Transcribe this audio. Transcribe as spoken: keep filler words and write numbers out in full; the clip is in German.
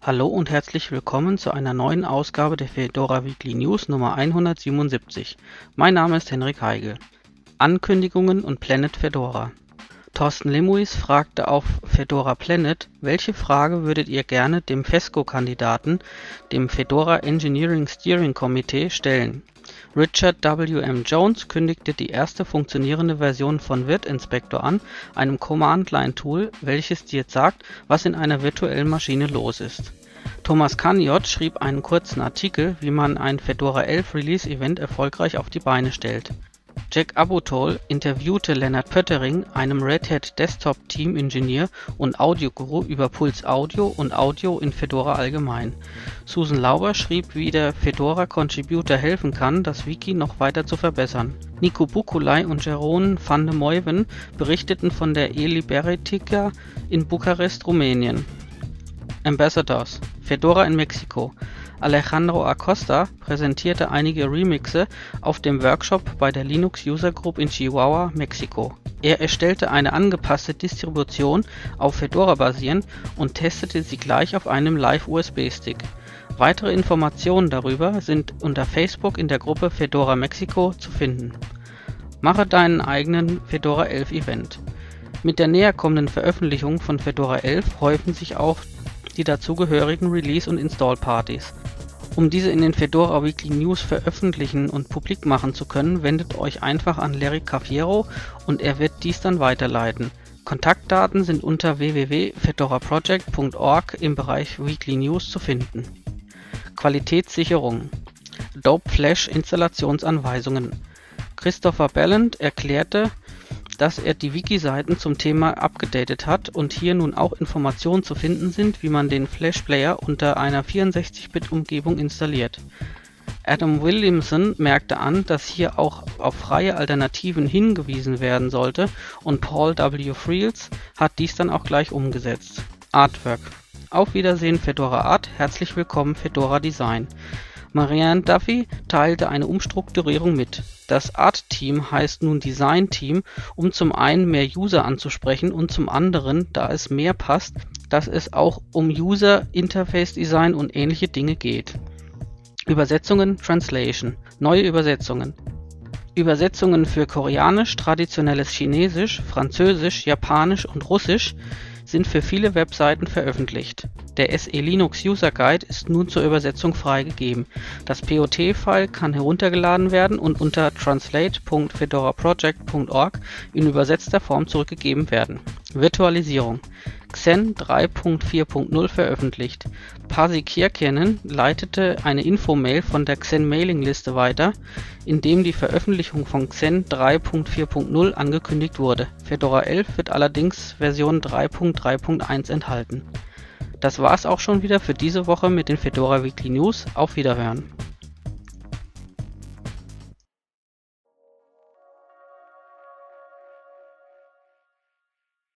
Hallo und herzlich willkommen zu einer neuen Ausgabe der Fedora Weekly News Nummer hundertsiebenundsiebzig. Mein Name ist Henrik Heigl. Ankündigungen und Planet Fedora. Thorsten Lemuis fragte auf Fedora Planet, welche Frage würdet ihr gerne dem FESCO-Kandidaten, dem Fedora Engineering Steering Committee, stellen? Richard W M Jones kündigte die erste funktionierende Version von Virt Inspector an, einem Command-Line-Tool, welches dir sagt, was in einer virtuellen Maschine los ist. Thomas Kaniot schrieb einen kurzen Artikel, wie man ein Fedora elf Release-Event erfolgreich auf die Beine stellt. Jack Abutol interviewte Lennart Pöttering, einem Red Hat Desktop-Team-Ingenieur und Audioguru, über Puls Audio und Audio in Fedora allgemein. Susan Lauber schrieb, wie der Fedora-Contributor helfen kann, das Wiki noch weiter zu verbessern. Nico Bukulai und Jeroen van de Meuwen berichteten von der e-Liberatica in Bukarest, Rumänien. Ambassadors: Fedora in Mexiko. Alejandro Acosta präsentierte einige Remixe auf dem Workshop bei der Linux User Group in Chihuahua, Mexiko. Er erstellte eine angepasste Distribution auf Fedora basierend und testete sie gleich auf einem Live-U S B-Stick. Weitere Informationen darüber sind unter Facebook in der Gruppe Fedora Mexiko zu finden. Mache deinen eigenen Fedora elf Event. Mit der näher kommenden Veröffentlichung von Fedora elf häufen sich auch die dazugehörigen Release- und Install-Partys. Um diese in den Fedora Weekly News veröffentlichen und publik machen zu können, wendet euch einfach an Larry Cafiero und er wird dies dann weiterleiten. Kontaktdaten sind unter w w w punkt fedora project punkt org im Bereich Weekly News zu finden. Qualitätssicherung. Dope Flash Installationsanweisungen. Christopher Ballant erklärte, dass er die Wiki-Seiten zum Thema abgedatet hat und hier nun auch Informationen zu finden sind, wie man den Flash-Player unter einer vierundsechzig-Bit-Umgebung installiert. Adam Williamson merkte an, dass hier auch auf freie Alternativen hingewiesen werden sollte und Paul W. Friels hat dies dann auch gleich umgesetzt. Artwork. Auf Wiedersehen Fedora Art, herzlich willkommen Fedora Design. Marianne Duffy teilte eine Umstrukturierung mit. Das Art-Team heißt nun Design-Team, um zum einen mehr User anzusprechen und zum anderen, da es mehr passt, dass es auch um User-Interface-Design und ähnliche Dinge geht. Übersetzungen, Translation, neue Übersetzungen. Übersetzungen für Koreanisch, traditionelles Chinesisch, Französisch, Japanisch und Russisch sind für viele Webseiten veröffentlicht. Der S E Linux User Guide ist nun zur Übersetzung freigegeben. Das P O T-File kann heruntergeladen werden und unter translate punkt fedora project punkt org in übersetzter Form zurückgegeben werden. Virtualisierung. Xen drei Punkt vier Punkt null veröffentlicht. Pasi Kierkennen leitete eine Infomail von der Xen-Mailing-Liste weiter, in dem die Veröffentlichung von Xen drei Punkt vier Punkt null angekündigt wurde. Fedora elf wird allerdings Version drei Punkt drei Punkt eins enthalten. Das war's auch schon wieder für diese Woche mit den Fedora Weekly News. Auf Wiederhören!